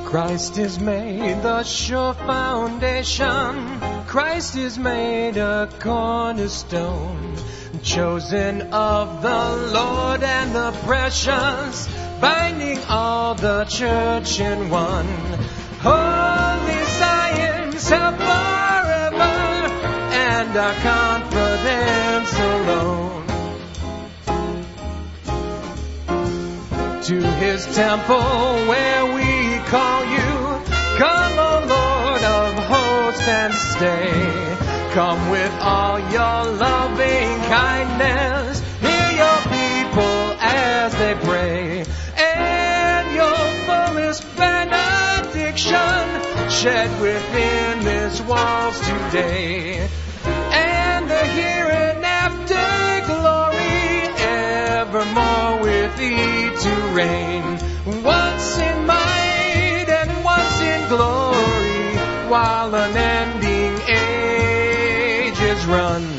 Christ is made the sure foundation. Christ is made a cornerstone, chosen of the Lord and the precious, binding all the church in one. Holy Zion's held forever, and our confidence alone. To his temple where we call you, come, O Lord of hosts, and stay. Come with all your loving kindness, hear your people as they pray, and your fullest benediction shed within this walls today, and the here and after glory evermore with thee to reign, once in might and once in glory, while unending ages run.